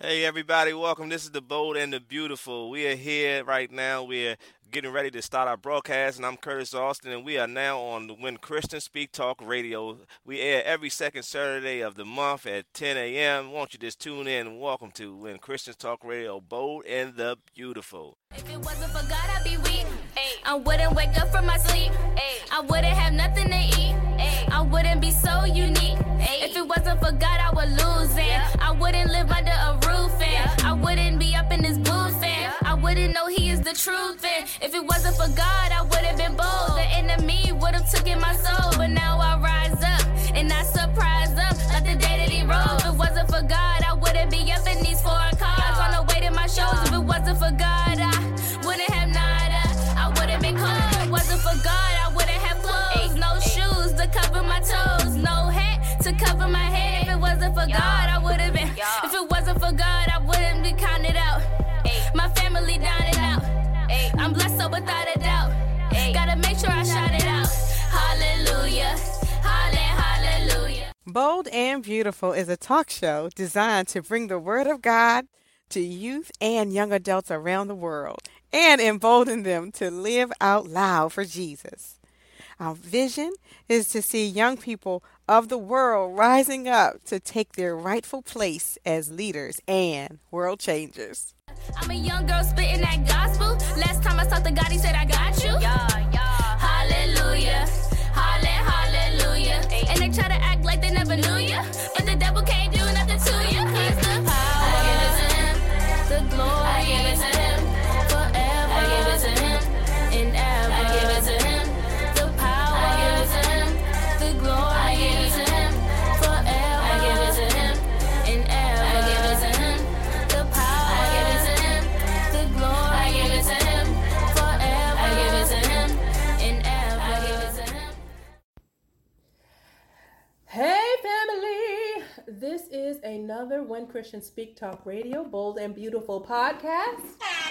Hey everybody, welcome. This is the Bold and the Beautiful. We are here right now. We're getting ready to start our broadcast, and I'm Curtis Austin, and we are now on the When Christians Speak Talk Radio. We air every second Saturday of the month at 10 a.m. Won't you just tune in and welcome to When Christians Talk Radio, Bold and the Beautiful. If it wasn't for God, I'd be weak. I wouldn't wake up from my sleep. I wouldn't have nothing to eat. I wouldn't be so unique. If it wasn't for God, I would lose it. I wouldn't live under a roof and I wouldn't be up in this booth and I wouldn't know He is the truth. And if it wasn't for God, I would have been bold. The enemy would have taken my soul, but now I rise up and I surprise them like the day that He rose. If it wasn't for God, I wouldn't be up in these foreign cars on the way to my shows. If it wasn't for God, I wouldn't have nada. I wouldn't been cold. If it wasn't for God, I wouldn't have clothes. No shoes to cover my toes. No hat to cover my head. If it wasn't for God, I would have been. If it wasn't for God, I wouldn't be counted out. My family down and out. I'm blessed so without a doubt. Gotta make sure I shout it out. Hallelujah. Hallelujah. Bold and Beautiful is a talk show designed to bring the Word of God to youth and young adults around the world and embolden them to live out loud for Jesus. Our vision is to see young people of the world rising up to take their rightful place as leaders and world changers. I'm a young girl spitting that gospel. Last time I talked to God, He said, I got you. Hallelujah. Hallelujah. And they try to act like they never knew you, but the devil can't do nothing to you. 'Cause the power, I give it to Him. The glory, I give it to Him. Forever, I give it to Him. And ever, I give it to Him. The power, I give it to Him. The glory, I give it to Him. Forever, I give it to Him. And ever, I give it to Him. The power, I give it to Him. The glory, I give it to Him. Forever, I give it to Him. And ever, I give it to Him. Hey family, this is another When Christians Speak Talk Radio, Bold and Beautiful podcast.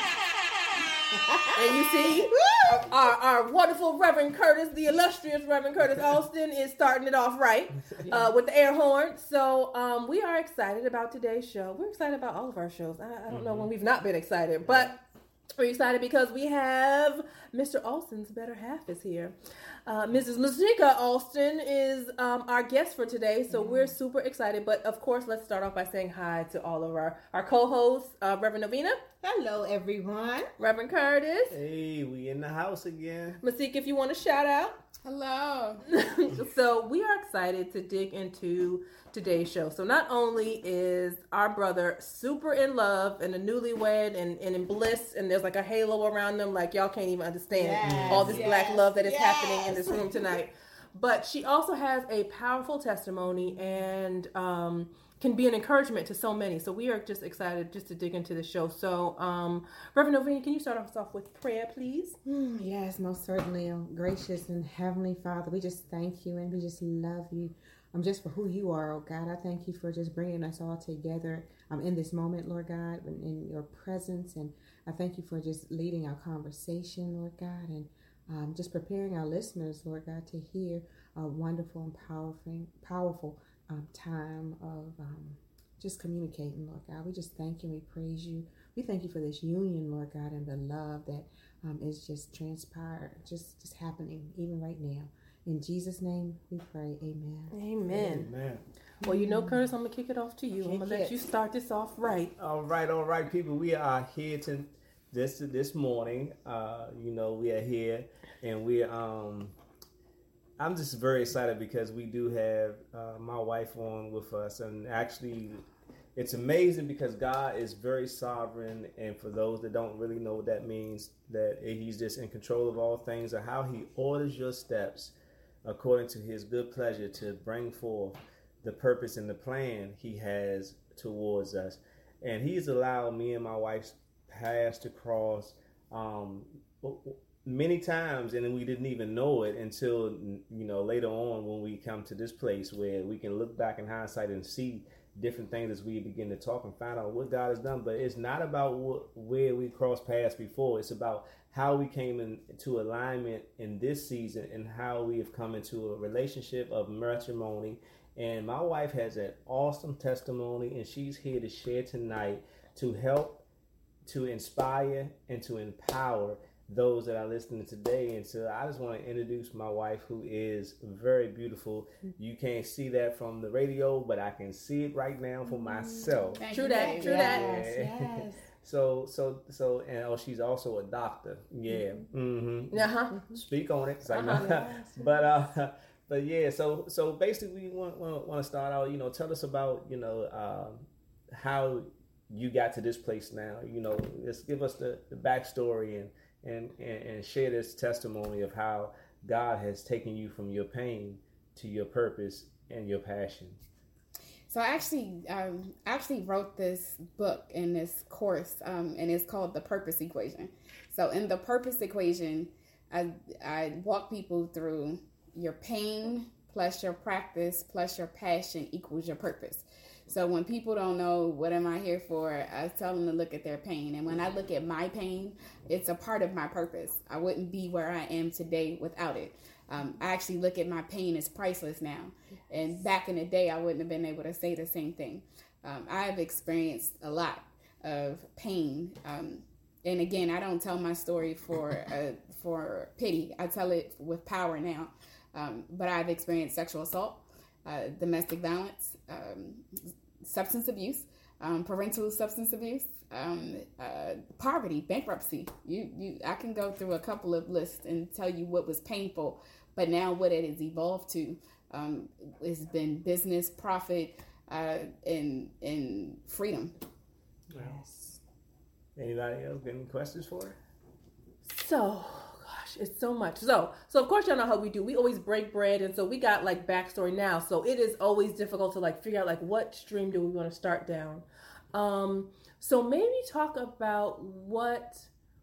And you see, our wonderful Reverend Curtis, the illustrious Reverend Curtis Austin is starting it off right with the air horn. So we are excited about today's show. We're excited about all of our shows. I don't know when we've not been excited, but we're excited because we have Mr. Austin's better half is here. Mrs. Lashika Austin is our guest for today, so we're super excited. But of course, let's start off by saying hi to all of our co-hosts, Reverend Novena. Hello, everyone. Reverend Curtis. Hey, we in the house again. Masika, if you want to shout out. Hello. So we are excited to dig into today's show. So not only is our brother super in love and a newlywed and in bliss, and there's like a halo around them, like y'all can't even understand all this black love that is happening in this room tonight. But she also has a powerful testimony and can be an encouragement to so many. So we are just excited just to dig into the show. So Reverend Novena, can you start us off with prayer, please? Yes, most certainly. Gracious and Heavenly Father, we just thank you and we just love you. Just for who you are, oh God. I thank you for just bringing us all together in this moment, Lord God, in your presence. And I thank you for just leading our conversation, Lord God, and just preparing our listeners, Lord God, to hear a wonderful and powerful time of just communicating, Lord God. We just thank you. We praise you. We thank you for this union, Lord God, and the love that is just transpired, just happening even right now. In Jesus' name we pray, amen. Amen. Well, you know, Curtis, I'm going to kick it off to you. I'm going to let you start this off right. All right, people. We are here to this morning. We are here, and I'm just very excited because we do have my wife on with us, and actually, it's amazing because God is very sovereign, and for those that don't really know what that means, that He's just in control of all things, and how He orders your steps according to His good pleasure to bring forth the purpose and the plan He has towards us. And He's allowed me and my wife's paths to cross many times, and we didn't even know it until later on when we come to this place where we can look back in hindsight and see different things as we begin to talk and find out what God has done. But it's not about where we crossed paths before. It's about how we came into alignment in this season and how we have come into a relationship of matrimony And my wife has an awesome testimony, and she's here to share tonight to help, to inspire, and to empower those that are listening today. And so I just want to introduce my wife, who is very beautiful. You can't see that from the radio, but I can see it right now for myself. True that. Yes. So, and she's also a doctor. Yeah. Mm-hmm. Speak on it. But yeah. So basically, we want to start out. Tell us about how you got to this place now. Just give us the backstory and share this testimony of how God has taken you from your pain to your purpose and your passion. So I actually wrote this book and this course, and it's called The Purpose Equation. So in The Purpose Equation, I walk people through your pain plus your practice plus your passion equals your purpose. So when people don't know what am I here for, I tell them to look at their pain. And when I look at my pain, it's a part of my purpose. I wouldn't be where I am today without it. I actually look at my pain as priceless now. And back in the day, I wouldn't have been able to say the same thing. I've experienced a lot of pain. And again, I don't tell my story for pity. I tell it with power now. But I've experienced sexual assault, domestic violence, substance abuse, parental substance abuse, poverty, bankruptcy. I can go through a couple of lists and tell you what was painful, but now what it has evolved to has been business, profit, and freedom. Yes. Anybody else got any questions for her? So, it's so much. So of course y'all know how we do. We always break bread, and so we got like backstory now. So it is always difficult to like figure out like what stream do we want to start down. So maybe talk about what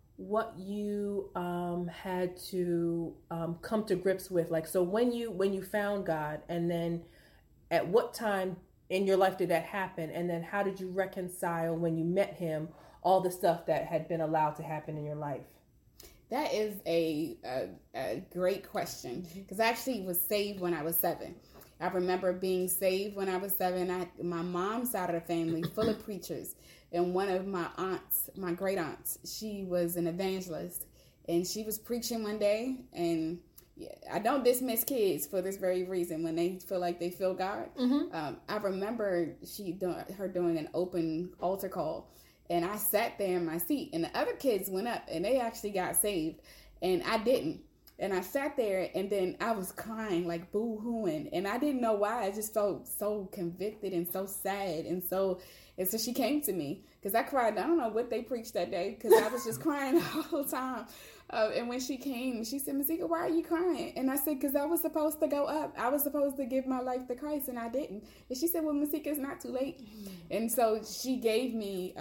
you had to come to grips with. Like, so when you found God, and then at what time in your life did that happen, and then how did you reconcile when you met Him all the stuff that had been allowed to happen in your life? That is a great question, because I actually was saved when I was 7. I remember being saved when I was 7. My mom's side of the family, full of preachers, and one of my aunts, my great aunts, she was an evangelist, and she was preaching one day, and I don't dismiss kids for this very reason when they feel like they feel God. Mm-hmm. I remember her doing an open altar call. And I sat there in my seat, and the other kids went up, and they actually got saved, and I didn't. And I sat there, and then I was crying, like boo-hooing, and I didn't know why. I just felt so convicted and so sad, and so she came to me, because I cried. I don't know what they preached that day, because I was just crying the whole time. And when she came, she said, "Masika, why are you crying?" And I said, "Because I was supposed to go up. I was supposed to give my life to Christ, and I didn't." And she said, "Well, Masika, it's not too late." Mm-hmm. And so she gave me,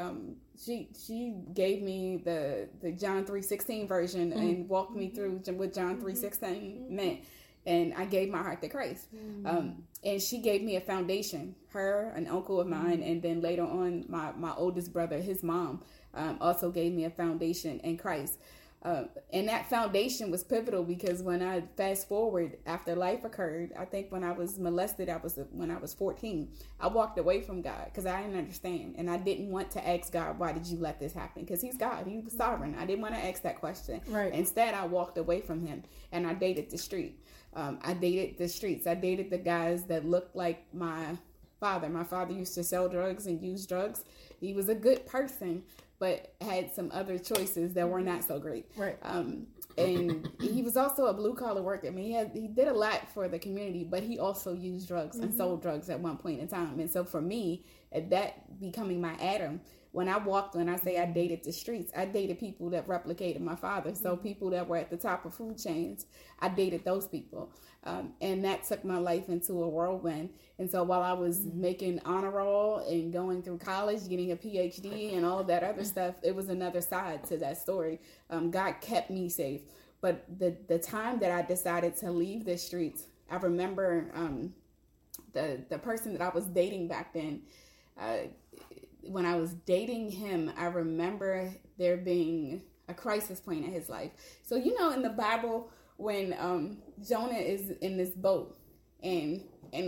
she gave me the John 3:16 version, mm-hmm. and walked me through what John 3:16 mm-hmm. meant. And I gave my heart to Christ. Mm-hmm. And she gave me a foundation. Her, an uncle of mine, and then later on, my oldest brother, his mom, also gave me a foundation in Christ. And that foundation was pivotal, because when I fast forward after life occurred, I think when I was molested, when I was 14, I walked away from God because I didn't understand. And I didn't want to ask God, why did you let this happen? Because He's God. He was sovereign. I didn't want to ask that question. Right. Instead, I walked away from Him, and I dated the street. I dated the streets. I dated the guys that looked like my father. My father used to sell drugs and use drugs. He was a good person, but had some other choices that were not so great. Right. And he was also a blue collar worker. I mean, he did a lot for the community, but he also used drugs and sold drugs at one point in time. And so for me, that becoming my Adam, when I say I dated the streets, I dated people that replicated my father. So people that were at the top of food chains, I dated those people. And that took my life into a whirlwind. And so while I was making honor roll and going through college, getting a PhD and all of that other stuff, it was another side to that story. God kept me safe. But the time that I decided to leave the streets, I remember the person that I was dating back then, when I was dating him, I remember there being a crisis point in his life. So, in the Bible, when Jonah is in this boat and And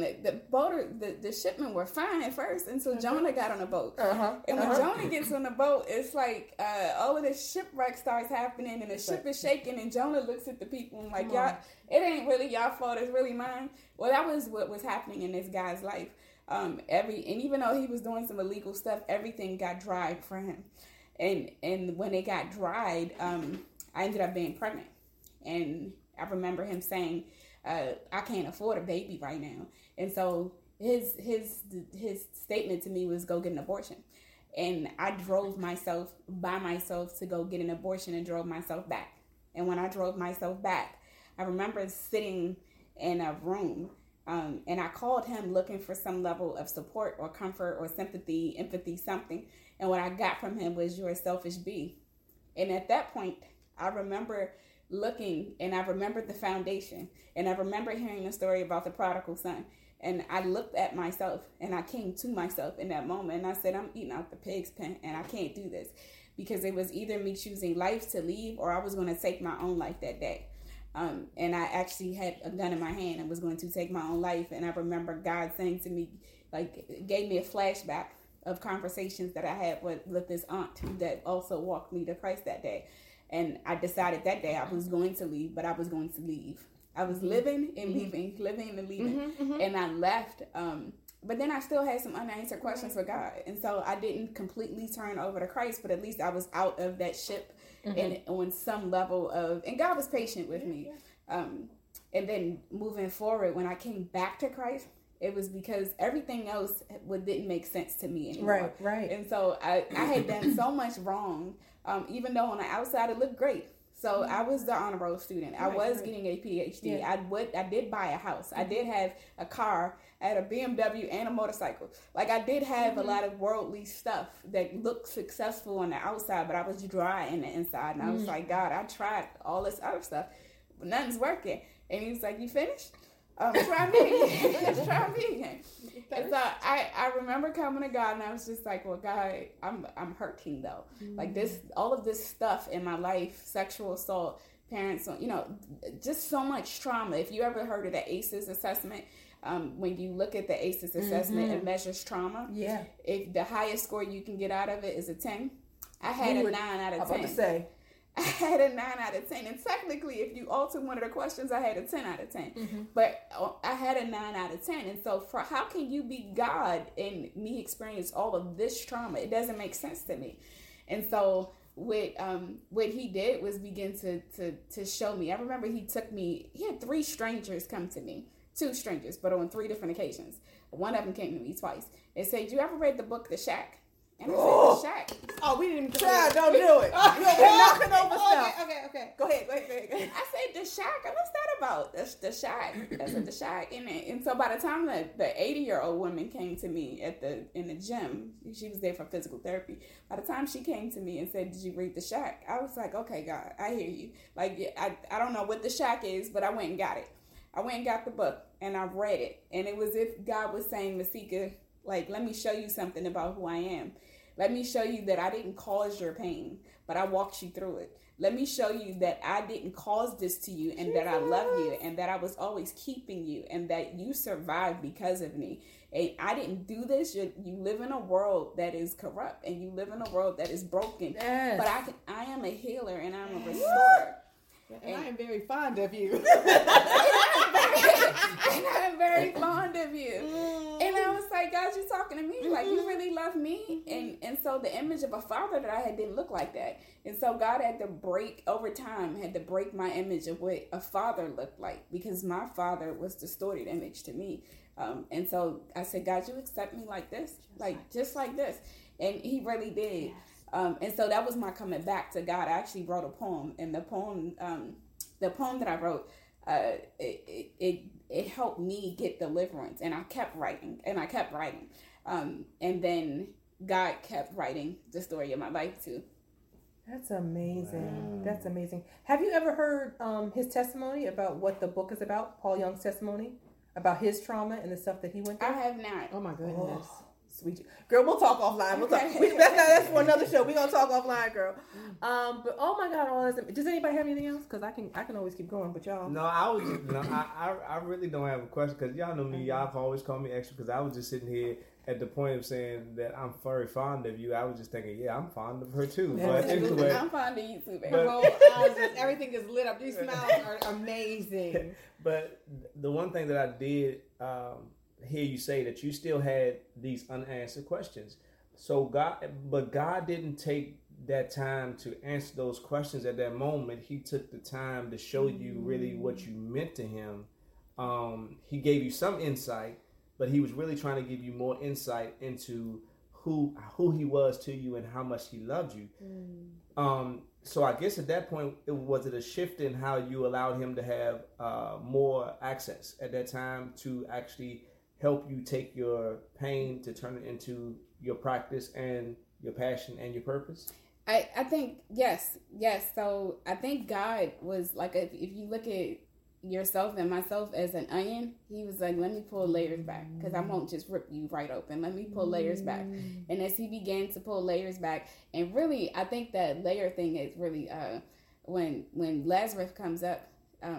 the shipment were fine at first until Jonah got on the boat. And when Jonah gets on the boat, it's like all of this shipwreck starts happening, and the ship is shaking, and Jonah looks at the people and like, y'all, it ain't really y'all fault, it's really mine. Well, that was what was happening in this guy's life. And even though he was doing some illegal stuff, everything got dried for him. And when it got dried, I ended up being pregnant. And I remember him saying, I can't afford a baby right now. And so his statement to me was, go get an abortion. And I drove by myself to go get an abortion and drove myself back. And when I drove myself back, I remember sitting in a room, and I called him looking for some level of support or comfort or sympathy, empathy, something. And what I got from him was, you're a selfish bee. And at that point, I remember looking, and I remembered the foundation, and I remember hearing the story about the prodigal son. And I looked at myself, and I came to myself in that moment, and I said, I'm eating out the pig's pen, and I can't do this, because it was either me choosing life to leave, or I was going to take my own life that day. And I actually had a gun in my hand and was going to take my own life. And I remember God saying to me, like, gave me a flashback of conversations that I had with this aunt that also walked me to Christ that day. And I decided that day I was going to leave, but I was going to leave. I was living and leaving, living and leaving. And I left. But then I still had some unanswered questions for God. And so I didn't completely turn over to Christ, but at least I was out of that ship and on some level of, and God was patient with me. And then moving forward, when I came back to Christ, it was because everything else didn't make sense to me anymore. Right. And so I had done so much wrong, even though on the outside it looked great. So I was the honor roll student. I was getting a PhD. Yeah. I did buy a house. I did have a car. I had a BMW and a motorcycle. Like, I did have a lot of worldly stuff that looked successful on the outside, but I was dry in the inside. And I was like, God, I tried all this other stuff, but nothing's working. And he was like, you finished? Try me again. Try me again. And so I remember coming to God, and I was just like, well, God, I'm hurting though. Like all of this stuff in my life, sexual assault, parents, just so much trauma. If you ever heard of the ACEs assessment, when you look at the ACEs assessment, it measures trauma. Yeah. If the highest score you can get out of it is a 10, I had a 9 out of 10. I'm about to say. I had a 9 out of 10. And technically, if you alter one of the questions, I had a 10 out of 10. But I had a 9 out of 10. And so how can you be God and me experience all of this trauma? It doesn't make sense to me. And so what he did was begin to show me. I remember he had 3 strangers come to me. 2 strangers, but on 3 different occasions. One of them came to me twice. They said, you ever read the book The Shack? And I said, The Shack. Oh, we didn't even try. Don't do it. We're knocking over stuff. Okay. Go ahead. I said, The Shack. What's that about? That's The Shack. I said, The Shack. And so by the time the 80-year-old woman came to me in the gym, she was there for physical therapy. By the time she came to me and said, did you read The Shack? I was like, okay, God, I hear you. Like, I don't know what The Shack is, but I went and got it. I went and got the book, and I read it. And it was if God was saying, Masika, like, let me show you something about who I am. Let me show you that I didn't cause your pain, but I walked you through it. Let me show you that I didn't cause this to you, and that I love you, and that I was always keeping you, and that you survived because of me. And I didn't do this. You live in a world that is corrupt, and you live in a world that is broken. Yes. But I am a healer, and I'm a restorer. And I am very fond of you. And I'm very fond of you. And I was like, God, you're talking to me. Like, you really love me. And so the image of a father that I had didn't look like that. And so God had to break my image of what a father looked like, because my father was distorted image to me. And so I said, God, you accept me like this? Just like this. And he really did. And so that was my coming back to God. I actually wrote a poem, and the poem that I wrote, it helped me get deliverance, and I kept writing. And then God kept writing the story of my life too. That's amazing. Wow. That's amazing. Have you ever heard his testimony about what the book is about? Paul Young's testimony about his trauma and the stuff that he went through? I have not. Oh my goodness. Sweet girl, we'll talk offline. We'll talk. That's for another show. We're gonna talk offline, girl. But oh my God, all this. Does anybody have anything else? Because I can always keep going. But y'all. No, I really don't have a question because y'all know me. Y'all have always called me extra because I was just sitting here at the point of saying that I'm very fond of you. I was just thinking, yeah, I'm fond of her too. But anyway, I'm fond of you too, baby. Everything is lit up. These smiles are amazing. But the one thing that I did hear you say that you still had these unanswered questions. So God didn't take that time to answer those questions at that moment. He took the time to show you really what you meant to him. He gave you some insight, but he was really trying to give you more insight into who he was to you and how much he loved you. So I guess at that point, was it a shift in how you allowed him to have more access at that time to actually help you take your pain to turn it into your practice and your passion and your purpose? I think, yes. So I think God was like, if you look at yourself and myself as an onion, he was like, let me pull layers back because I won't just rip you right open. Let me pull layers back. And as he began to pull layers back, and really, I think that layer thing is really, when Lazarus comes up,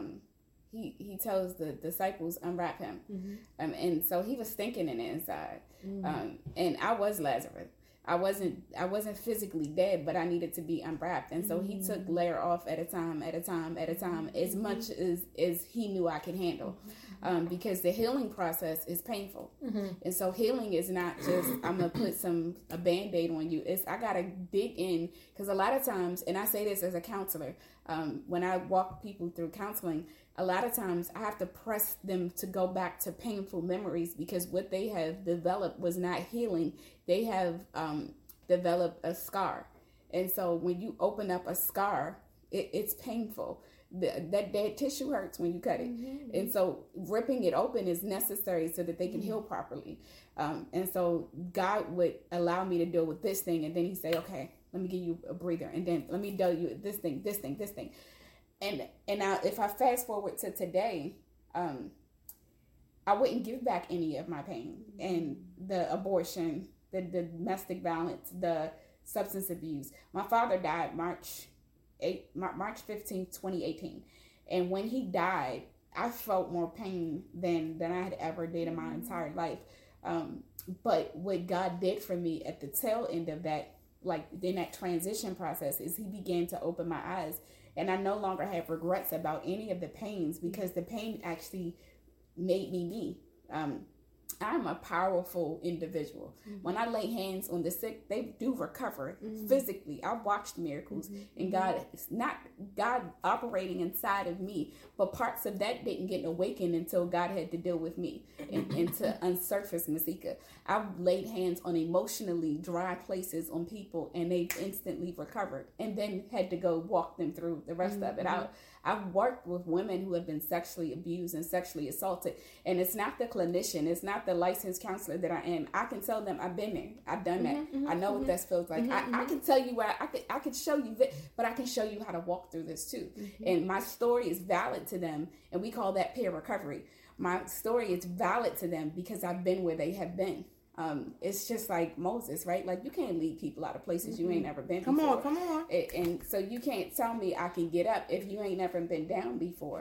he tells the disciples, unwrap him. And so he was thinking in the inside. And I was Lazarus. I wasn't physically dead, but I needed to be unwrapped. And so he took layer off at a time, as much as he knew I could handle. Because the healing process is painful. And so healing is not just, I'm going to put a Band-Aid on you. I got to dig in, because a lot of times, and I say this as a counselor, when I walk people through counseling, a lot of times I have to press them to go back to painful memories because what they have developed was not healing. They have developed a scar. And so when you open up a scar, it's painful. That dead tissue hurts when you cut it. And so ripping it open is necessary so that they can heal properly. And so God would allow me to deal with this thing. And then he'd say, okay, let me give you a breather. And then let me tell you this thing. And now if I fast forward to today, I wouldn't give back any of my pain and the abortion, the domestic violence, the substance abuse. My father died March 15th, 2018. And when he died, I felt more pain than I had ever did in my entire life. But what God did for me at the tail end of that, like in that transition process, is he began to open my eyes. And I no longer have regrets about any of the pains because the pain actually made me. I'm a powerful individual. When I lay hands on the sick, they do recover physically. I've watched miracles, and God operating inside of me, but parts of that didn't get awakened until God had to deal with me and to unsurface Masika. I've laid hands on emotionally dry places on people, and they instantly recovered, and then had to go walk them through the rest of it out. I've worked with women who have been sexually abused and sexually assaulted, and it's not the clinician, it's not the licensed counselor that I am. I can tell them I've been there, I've done that. I know what that feels like. I can tell you where I can show you that, but I can show you how to walk through this too. And my story is valid to them, and we call that peer recovery. My story is valid to them because I've been where they have been. It's just like Moses, right? Like you can't lead people out of places you ain't never been before. Come on. And so you can't tell me I can get up if you ain't never been down before.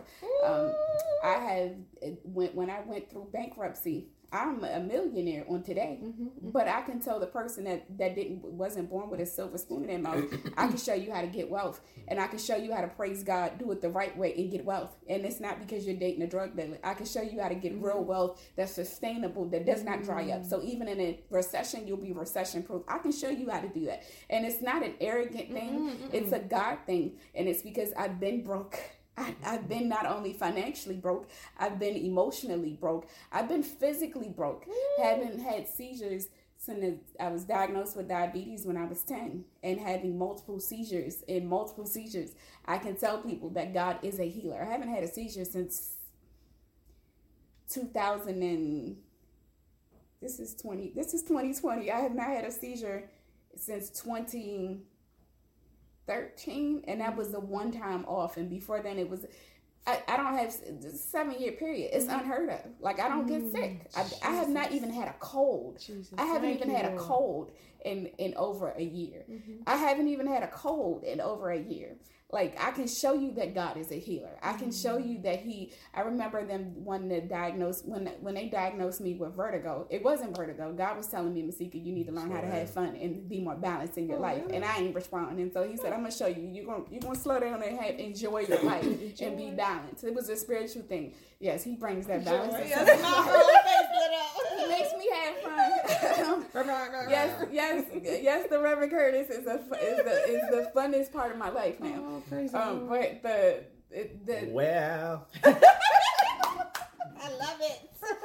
When I went through bankruptcy, I'm a millionaire on today, but I can tell the person that wasn't born with a silver spoon in their mouth, I can show you how to get wealth, and I can show you how to praise God, do it the right way, and get wealth. And it's not because you're dating a drug dealer. I can show you how to get real wealth that's sustainable, that does not dry up. So even in a recession, you'll be recession proof. I can show you how to do that. And it's not an arrogant thing. It's a God thing. And it's because I've been broke. I've been not only financially broke, I've been emotionally broke. I've been physically broke. Having had seizures since I was diagnosed with diabetes when I was 10 and having multiple seizures. I can tell people that God is a healer. I haven't had a seizure since 2000 and this is 2020. I have not had a seizure since 2013, and that was the one time off, and before then it was I don't have 7-year period. It's unheard of. Like, I don't get sick. I have not even had a cold. I haven't even had a cold in over a year. I haven't even had a cold in over a year. Like, I can show you that God is a healer. I can show you that I remember them when they diagnosed me with vertigo. It wasn't vertigo. God was telling me, Masika, you need to learn how to have fun and be more balanced in your life. And I ain't responding. And so he said, I'm going to show you. You're gonna slow down and enjoy your life and be balanced. It was a spiritual thing. Yes, he brings that balance. He makes me have fun. yes, the Reverend Curtis is the funnest part of my life now. But well, I love it.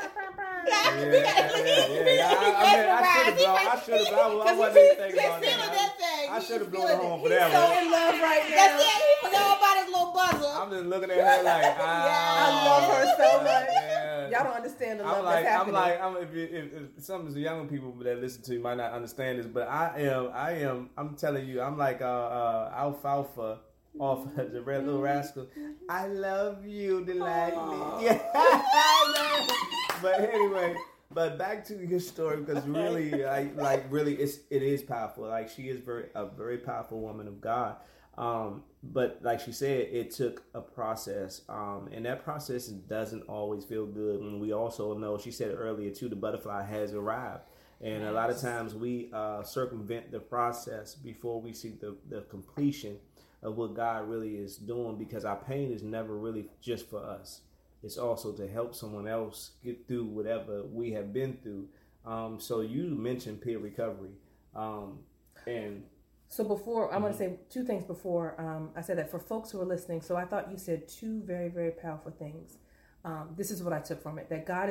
I should have. I wasn't even thinking about that. I should have blown her home for that one. He's so in love right now. That's it. He forgot about his little buzzer. I'm just looking at her like, I love her so much. Yeah. Y'all don't understand the love that's happening. If some of the younger people that listen to you might not understand this, but I'm telling you, I'm like Alfalfa off the Red Little Rascal. I love you, delightfully. Yeah. But anyway, but back to your story, because really, really, it is powerful. Like, she is a very powerful woman of God. But like she said, it took a process, and that process doesn't always feel good. And we also know, she said earlier too, the butterfly has arrived. And a lot of times we circumvent the process before we see the completion of what God really is doing, because our pain is never really just for us. It's also to help someone else get through whatever we have been through. So you mentioned peer recovery. So before, I want to say two things before I said that for folks who are listening. So I thought you said two very, very powerful things. This is what I took from it, that God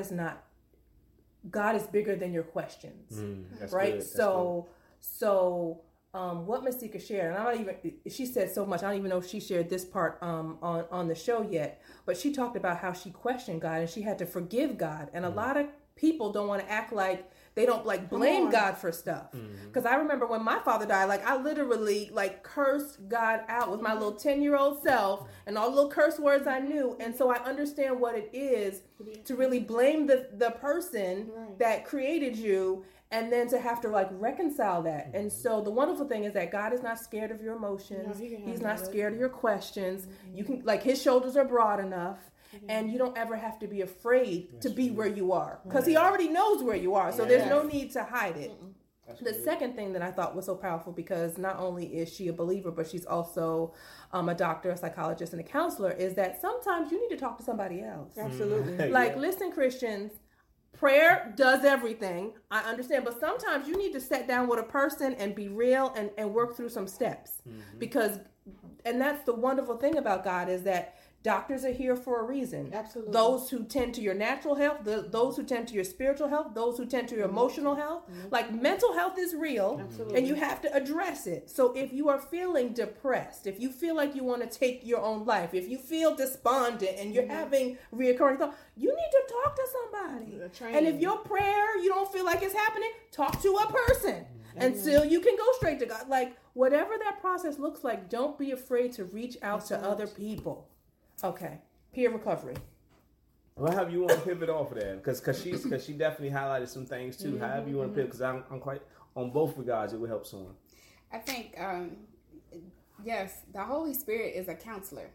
is bigger than your questions, right? Good. So what Masika shared, and she said so much, I don't even know if she shared this part on the show yet, but she talked about how she questioned God and she had to forgive God. And a lot of people don't want to act like they don't blame God for stuff. Because I remember when my father died, I literally cursed God out with my little 10-year-old self and all the little curse words I knew. And so I understand what it is to really blame the person that created you, and then to have to reconcile that. And so the wonderful thing is that God is not scared of your emotions. He's not scared of your questions. You can, his shoulders are broad enough. And you don't ever have to be afraid to be where you are, because he already knows where you are. So there's no need to hide it. The second thing that I thought was so powerful, because not only is she a believer, but she's also a doctor, a psychologist, and a counselor, is that sometimes you need to talk to somebody else. Absolutely. Listen, Christians, prayer does everything. I understand. But sometimes you need to sit down with a person and be real and work through some steps. And that's the wonderful thing about God, is that doctors are here for a reason. Absolutely. Those who tend to your natural health, those who tend to your spiritual health, those who tend to your emotional health. Mental health is real. Absolutely. And you have to address it. So if you are feeling depressed, if you feel like you want to take your own life, if you feel despondent and you're having reoccurring thoughts, you need to talk to somebody. And if your prayer, you don't feel like it's happening, talk to a person until you can go straight to God. Whatever that process looks like, don't be afraid to reach out to other people. Okay, peer recovery. Well, however you want to pivot off of that, because she definitely highlighted some things too. However you want to pivot, because I'm quite on both regards, it will help someone. I think yes, the Holy Spirit is a counselor,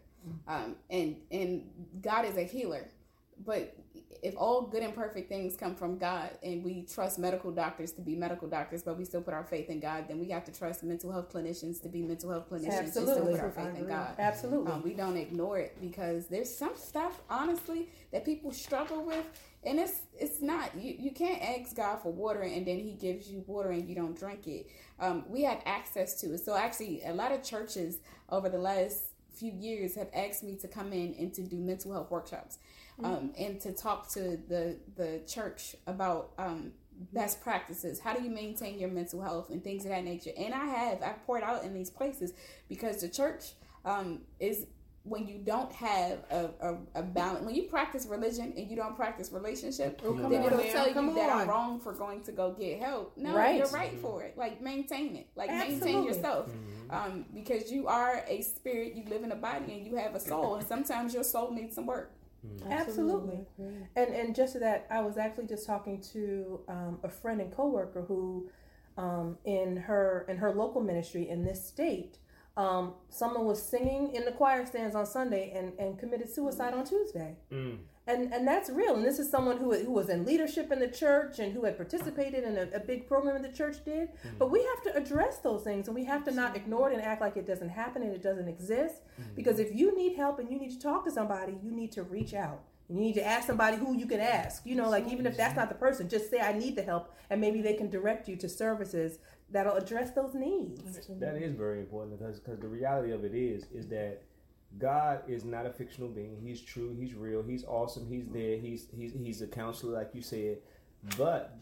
and God is a healer. But if all good and perfect things come from God, and we trust medical doctors to be medical doctors, but we still put our faith in God, then we have to trust mental health clinicians to be mental health clinicians. Absolutely. And still put our faith in God. Absolutely. We don't ignore it, because there's some stuff, honestly, that people struggle with, and it's not, you can't ask God for water and then he gives you water and you don't drink it. We have access to it. So actually, a lot of churches over the last few years have asked me to come in and to do mental health workshops. And to talk to the church about best practices. How do you maintain your mental health and things of that nature? And I've poured out in these places, because the church is when you don't have a balance, when you practice religion and you don't practice relationship, then it'll tell you that I'm wrong for going to go get help. No, you're right for it. Like, maintain it. Like, maintain yourself. Because you are a spirit, you live in a body, and you have a soul, and sometimes your soul needs some work. Absolutely. And just to that, I was actually just talking to a friend and coworker who in her local ministry in this state, someone was singing in the choir stands on Sunday and committed suicide on Tuesday. And that's real. And this is someone who was in leadership in the church and who had participated in a big program the church did. But we have to address those things, and we have to not ignore it and act like it doesn't happen and it doesn't exist. Because if you need help and you need to talk to somebody, you need to reach out. You need to ask somebody who you can ask. You know, like, even if that's not the person, just say, I need the help, and maybe they can direct you to services that'll address those needs. That is very important, because the reality of it is that God is not a fictional being. He's true. He's real. He's awesome. He's there. He's a counselor, like you said. But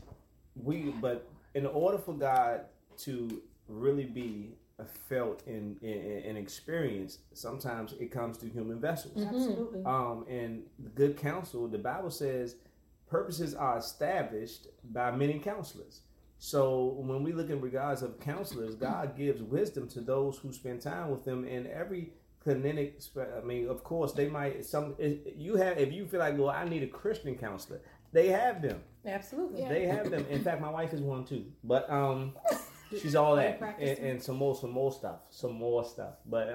in order for God to really be felt and experienced, sometimes it comes through human vessels. Absolutely. And good counsel, the Bible says, purposes are established by many counselors. So when we look in regards of counselors, God gives wisdom to those who spend time with them. And every clinic, I mean, of course, they might if you feel like, well, I need a Christian counselor, they have them. Absolutely. Yeah. They have them. In fact, my wife is one too. But she's all that and some more stuff. But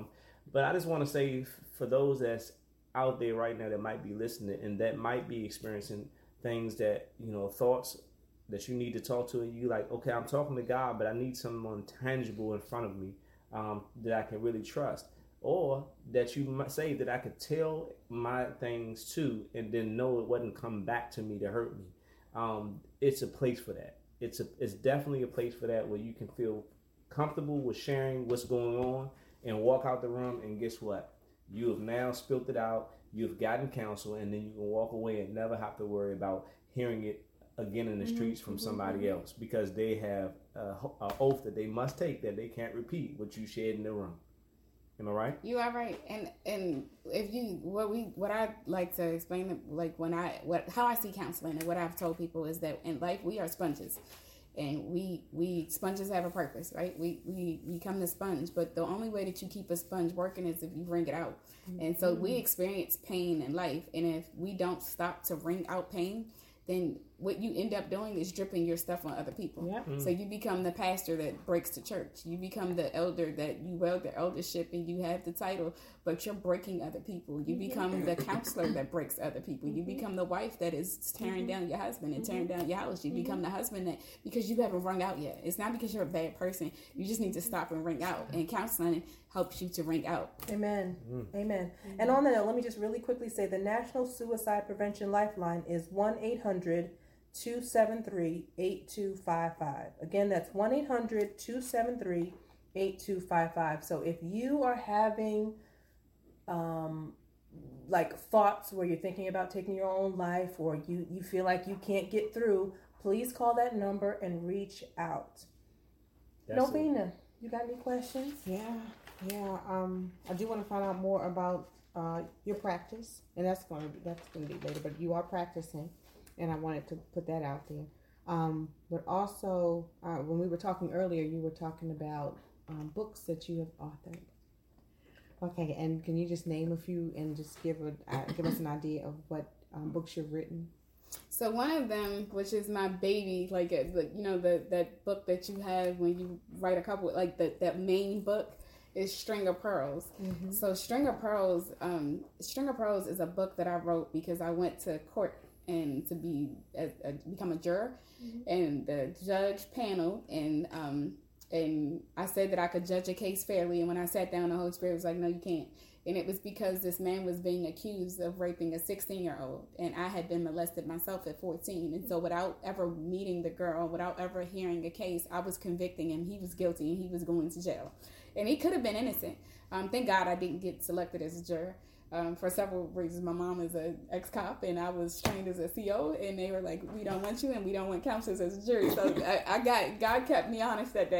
I just want to say, for those that's out there right now that might be listening and that might be experiencing things that, thoughts that you need to talk to, and you like, okay, I'm talking to God, but I need someone tangible in front of me that I can really trust, or that you might say that I could tell my things to, and then know it wouldn't come back to me to hurt me. It's a place for that. It's definitely a place for that, where you can feel comfortable with sharing what's going on and walk out the room, and guess what? You have now spilled it out. You've gotten counsel, and then you can walk away and never have to worry about hearing it again in the streets from somebody else, because they have an oath that they must take, that they can't repeat what you shared in the room. Am I right? You are right. And if you what I like to explain, like how I see counseling and what I've told people is that in life we are sponges, and we sponges have a purpose, right? We become the sponge, but the only way that you keep a sponge working is if you wring it out. And so we experience pain in life, and if we don't stop to wring out pain, then what you end up doing is dripping your stuff on other people. Yep. So you become the pastor that breaks the church. You become the elder that you wield the eldership and you have the title, but you're breaking other people. You become the counselor that breaks other people. You become the wife that is tearing down your husband and tearing down your house. You become the husband that, because you haven't wrung out yet. It's not because you're a bad person. You just need to stop and wring out. And counseling helps you to wring out. Amen. Amen. And on that note, let me just really quickly say the National Suicide Prevention Lifeline is 1-800-273-8255. Again, that's 1-800-273-8255. So if you are having like thoughts where you're thinking about taking your own life, or you feel like you can't get through, please call that number and reach out. Novena, you got any questions? Yeah. I do want to find out more about your practice, and that's going to be later. But you are practicing, and I wanted to put that out there. But also, when we were talking earlier, you were talking about books that you have authored. Okay, and can you just name a few and just give us an idea of what books you've written? So one of them, which is my baby, like that book that you have when you write a couple, like that main book, is String of Pearls. Mm-hmm. So String of Pearls is a book that I wrote because I went to court and to become a juror, and the judge paneled, and I said that I could judge a case fairly, and when I sat down, the Holy Spirit was like, no, you can't. And it was because this man was being accused of raping a 16-year-old, and I had been molested myself at 14. And so without ever meeting the girl, without ever hearing a case, I was convicting him. He was guilty, and he was going to jail. And he could have been innocent. Thank God I didn't get selected as a juror. For several reasons. My mom is an ex-cop, and I was trained as a CO, and they were like, we don't want you, and we don't want counselors as a jury. So God kept me honest that day.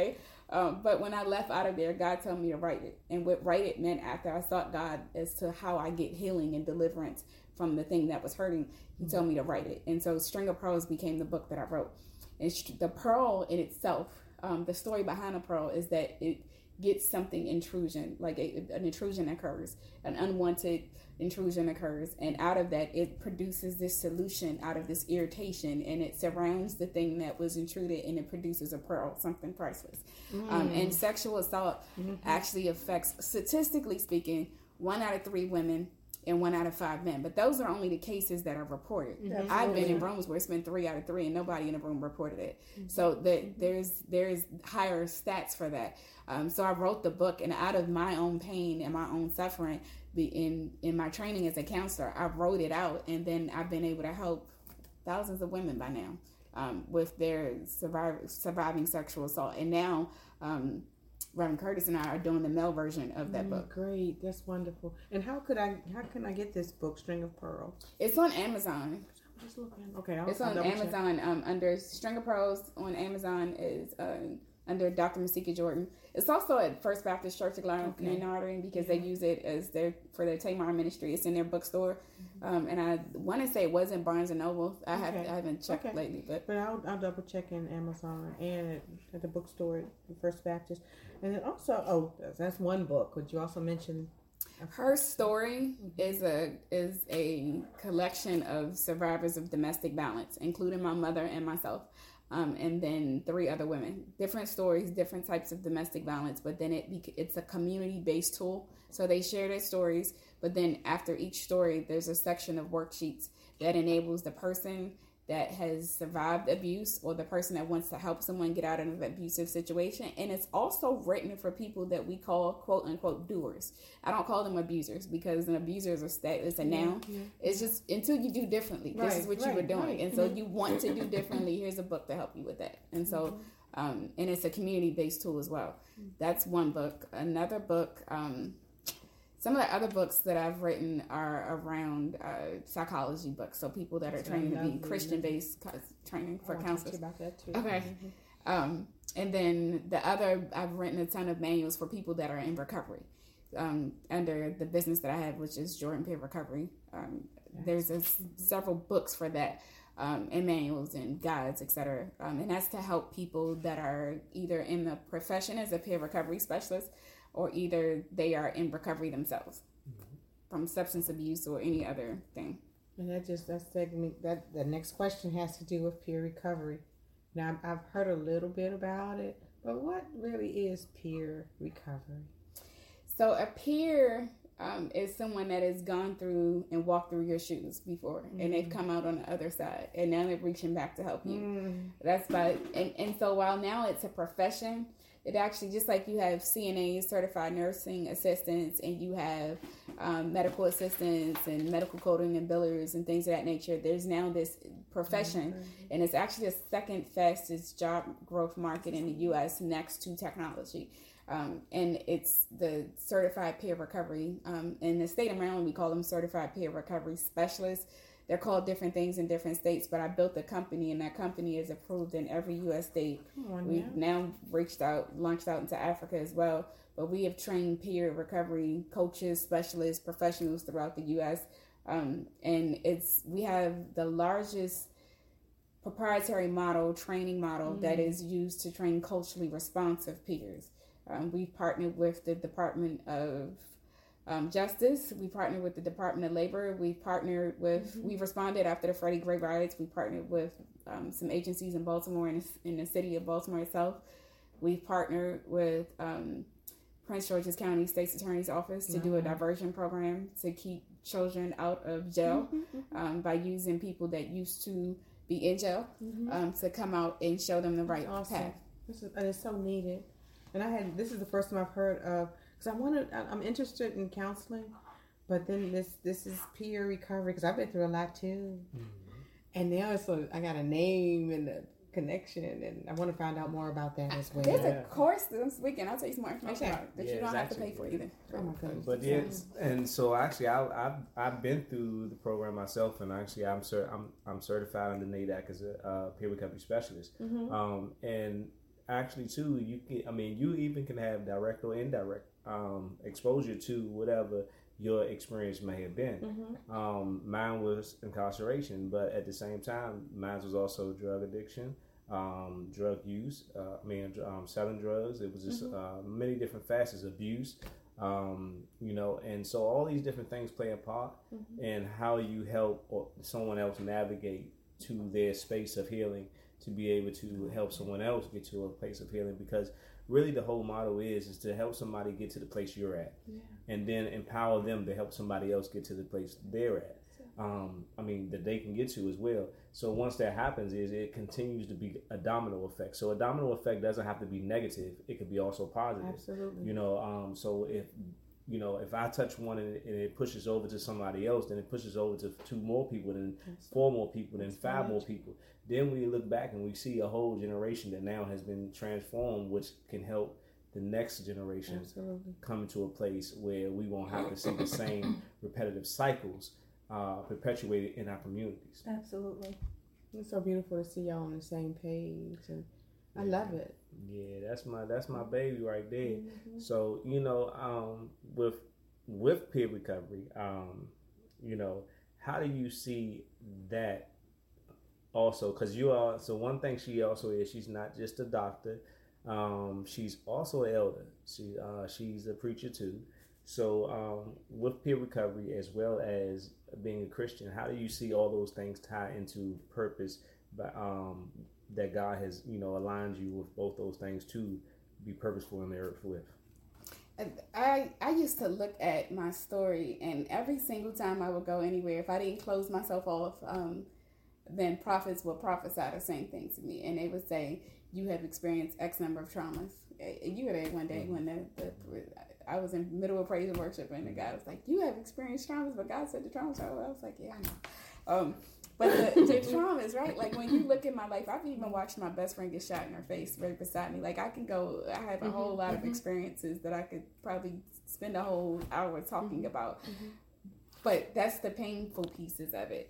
But when I left out of there, God told me to write it. And what write it meant after I sought God as to how I get healing and deliverance from the thing that was hurting, he told me to write it. And so String of Pearls became the book that I wrote. And the pearl in itself, the story behind a pearl is that it gets something intrusion, like an intrusion occurs, an unwanted intrusion occurs, and out of that it produces this solution out of this irritation, and it surrounds the thing that was intruded, and it produces a pearl, something priceless. And sexual assault actually affects, statistically speaking, 1 out of 3 women and 1 out of 5 men. But those are only the cases that are reported. I've been in rooms where it's been 3 out of 3 and nobody in the room reported it. So there's higher stats for that. So I wrote the book, and out of my own pain and my own suffering, in my training as a counselor, I wrote it out, and then I've been able to help thousands of women by now with their surviving sexual assault. And now Reverend Curtis and I are doing the male version of that book. Great, that's wonderful. And how can I get this book, String of Pearls? It's on Amazon. Just looking. Okay, it's on Amazon. Under String of Pearls on Amazon is under Dr. Masika Jordan. It's also at First Baptist Church of Glenarden because they use it as for their Tamar ministry. It's in their bookstore, and I want to say it was in Barnes and Noble. I haven't checked lately, but I'll double check in Amazon and at the bookstore at First Baptist. And then also, that's one book. Would you also mention? Her story is a collection of survivors of domestic violence, including my mother and myself. And then 3 other women, different stories, different types of domestic violence, but then it's a community-based tool. So they share their stories, but then after each story, there's a section of worksheets that enables the person that has survived abuse or the person that wants to help someone get out of an abusive situation. And it's also written for people that we call quote unquote doers. I don't call them abusers because an abuser is a noun. It's just until you do differently. This is what you were doing. And so you want to do differently. Here's a book to help you with that. And so, and it's a community-based tool as well. That's one book. Another book, some of the other books that I've written are around psychology books. So people that are trained to be Christian-based training for counselors. About that too. Okay. And then I've written a ton of manuals for people that are in recovery under the business that I have, which is Jordan Peer Recovery. There's several books for that, and manuals and guides, etc. And that's to help people that are either in the profession as a peer recovery specialist, or either they are in recovery themselves from substance abuse or any other thing. And that the next question has to do with peer recovery. Now, I've heard a little bit about it, but what really is peer recovery? So a peer is someone that has gone through and walked through your shoes before, and they've come out on the other side, and now they're reaching back to help you. That's and so while now it's a profession, it actually, just like you have CNAs, certified nursing assistants, and you have medical assistants and medical coding and billers and things of that nature, there's now this profession, and it's actually the second fastest job growth market in the U.S. next to technology. And it's the certified peer recovery. In the state of Maryland, we call them certified peer recovery specialists. They're called different things in different states, but I built a company, and that company is approved in every U.S. state. We've now launched out into Africa as well, but we have trained peer recovery coaches, specialists, professionals throughout the U.S. And we have the largest proprietary training model that is used to train culturally responsive peers. We've partnered with the Department of Justice. We partnered with the Department of Labor. We partnered with, we responded after the Freddie Gray riots. We partnered with some agencies in Baltimore and in the city of Baltimore itself. We've partnered with Prince George's County State's Attorney's Office to do a diversion program to keep children out of jail by using people that used to be in jail to come out and show them the right path. It's so needed. And this is the first time I've heard of, because I'm interested in counseling, but then this is peer recovery, because I've been through a lot too. And now I got a name and a connection, and I want to find out more about that as well. There's a course this weekend. I'll tell you some more information about it that you don't have to pay for either. Oh my goodness. But and so actually, I've been through the program myself, and actually, I'm certified under NADAC as a peer recovery specialist. And actually too, you even can have direct or indirect exposure to whatever your experience may have been. Mine was incarceration, but at the same time, mine was also drug addiction, drug use. Selling drugs. It was just many different facets, abuse. And so all these different things play a part in how you help someone else navigate to their space of healing, to be able to help someone else get to a place of healing, because really the whole motto is to help somebody get to the place you're at, and then empower them to help somebody else get to the place they're at. That they can get to as well. So once that happens, it continues to be a domino effect. So a domino effect doesn't have to be negative; it could be also positive. Absolutely. So if I touch one and it pushes over to somebody else, then it pushes over to 2 more people, then 4 more people, then 5 more people. Then we look back and we see a whole generation that now has been transformed, which can help the next generation come to a place where we won't have to see the same repetitive cycles perpetuated in our communities. Absolutely. It's so beautiful to see y'all on the same page, and I love it. Yeah, that's my baby right there. So with peer recovery, how do you see that also? Because one thing she also is, she's not just a doctor. She's also an elder. She's a preacher too. So with peer recovery as well as being a Christian, how do you see all those things tie into purpose, that God has, aligned you with both those things to be purposeful in the earth with? I used to look at my story, and every single time I would go anywhere, if I didn't close myself off, then prophets would prophesy the same thing to me, and they would say, you have experienced X number of traumas. You were there one day when I was in the middle of praise and worship, and the guy was like, you have experienced traumas, but God said the traumas are. I was like, yeah, I know. But the traumas, right? Like when you look at my life, I've even watched my best friend get shot in her face right beside me. Like I have a whole lot of experiences that I could probably spend a whole hour talking about. But that's the painful pieces of it.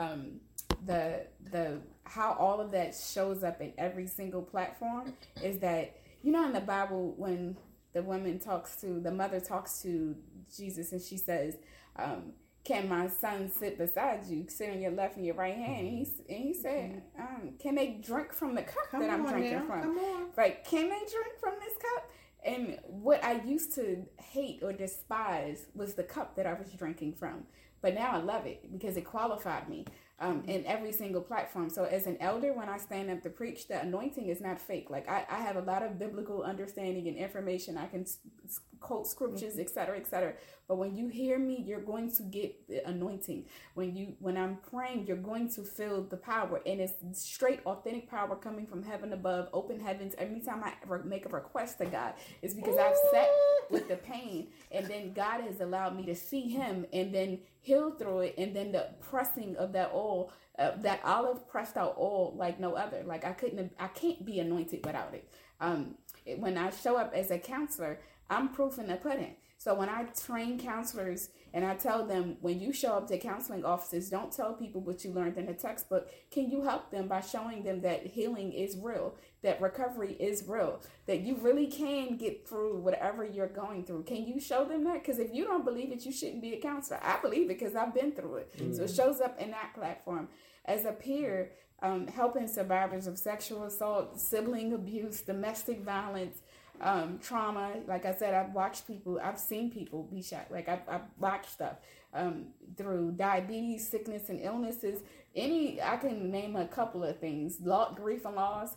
The how all of that shows up in every single platform is that, in the Bible, when the mother talks to Jesus, and she says, can my son sit beside you, sit on your left and your right hand? And he said, can they drink from the cup that I'm drinking from? Right? Can they drink from this cup? And what I used to hate or despise was the cup that I was drinking from. But now I love it because it qualified me in every single platform. So as an elder, when I stand up to preach, the anointing is not fake. Like I have a lot of biblical understanding and information. I can quote scriptures, et cetera, et cetera. But when you hear me, you're going to get the anointing. When I'm praying, you're going to feel the power, and it's straight, authentic power coming from heaven above, open heavens. Every time I make a request to God, it's because I've sat with the pain, and then God has allowed me to see Him, and then heal through it, and then the pressing of that oil, that olive pressed out oil like no other. Like I can't be anointed without it. When I show up as a counselor, I'm proof in the pudding. So when I train counselors and I tell them, when you show up to counseling offices, don't tell people what you learned in the textbook. Can you help them by showing them that healing is real, that recovery is real, that you really can get through whatever you're going through? Can you show them that? Because if you don't believe it, you shouldn't be a counselor. I believe it because I've been through it. So it shows up in that platform. As a peer, helping survivors of sexual assault, sibling abuse, domestic violence, trauma. Like I said, I've seen people be shot. Like I've watched stuff through diabetes, sickness, and illnesses. I can name a couple of things: grief and loss.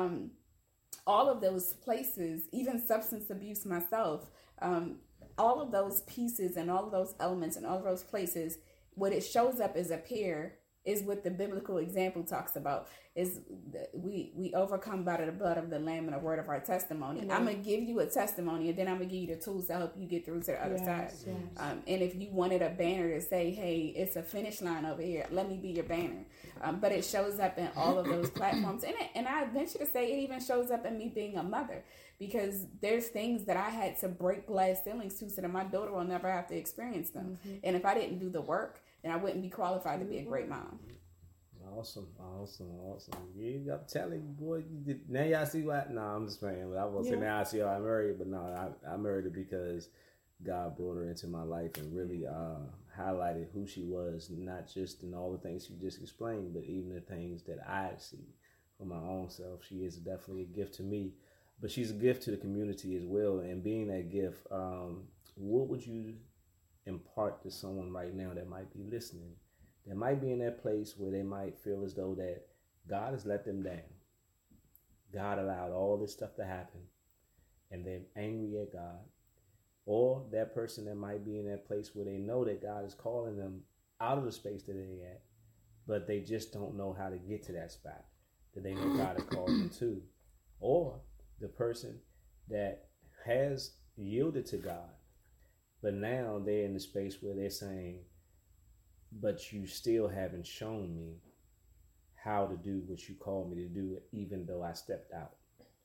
All of those places, even substance abuse myself. All of those pieces and all of those elements and all of those places, what it shows up as a peer is what the biblical example talks about. Is we overcome by the blood of the Lamb and the word of our testimony. Mm-hmm. I'm going to give you a testimony, and then I'm going to give you the tools to help you get through to the other side. Yes. And if you wanted a banner to say, hey, it's a finish line over here, let me be your banner. But it shows up in all of those platforms. And I venture to say it even shows up in me being a mother, because there's things that I had to break glass ceilings to so that my daughter will never have to experience them. Mm-hmm. And if I didn't do the work, then I wouldn't be qualified to be a great mom. Awesome. Yeah, I'm telling you, boy. Now y'all see why? No, I'm just playing. But I will say now I see why I married. But no, I married her because God brought her into my life and really highlighted who she was, not just in all the things she just explained, but even the things that I see for my own self. She is definitely a gift to me, but she's a gift to the community as well. And being that gift, what would you impart to someone right now that might be listening, that might be in that place where they might feel as though that God has let them down? God allowed all this stuff to happen, and they're angry at God. Or that person that might be in that place where they know that God is calling them out of the space that they're at, but they just don't know how to get to that spot that they know God has called them to. Or the person that has yielded to God, but now they're in the space where they're saying, but you still haven't shown me how to do what you called me to do, even though I stepped out.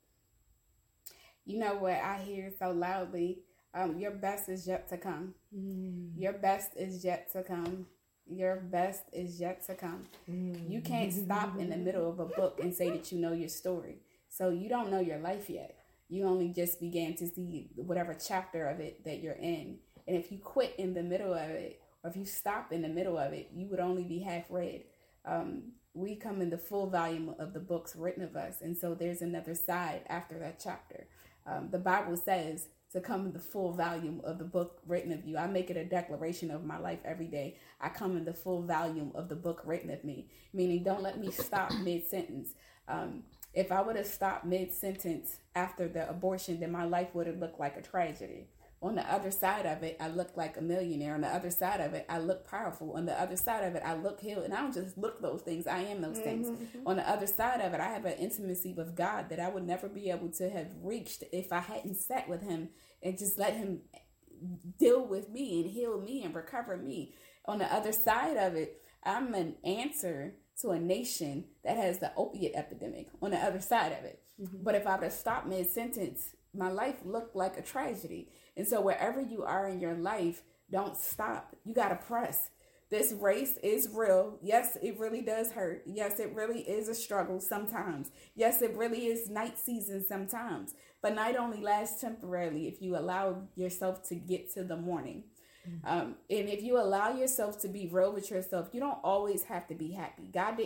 You know what I hear so loudly? Your best is yet to come. Your best is yet to come. Your best is yet to come. You can't stop in the middle of a book and say that you know your story. So you don't know your life yet. You only just began to see whatever chapter of it that you're in. And if you quit in the middle of it, or if you stop in the middle of it, you would only be half read. We come in the full volume of the books written of us. And so there's another side after that chapter. The Bible says to come in the full volume of the book written of you. I make it a declaration of my life every day. I come in the full volume of the book written of me, meaning don't let me stop mid-sentence. If I would have stopped mid-sentence after the abortion, then my life would have looked like a tragedy. On the other side of it, I look like a millionaire. On the other side of it, I look powerful. On the other side of it, I look healed. And I don't just look those things. I am those things. On the other side of it, I have an intimacy with God that I would never be able to have reached if I hadn't sat with him and just let him deal with me and heal me and recover me. On the other side of it, I'm an answer to a nation that has the opiate epidemic on the other side of it. But if I would have stopped mid-sentence, my life looked like a tragedy. And so wherever you are in your life, don't stop. You got to press. This race is real. Yes, it really does hurt. Yes, it really is a struggle sometimes. Yes, it really is night season sometimes. But night only lasts temporarily if you allow yourself to get to the morning. And if you allow yourself to be real with yourself, you don't always have to be happy.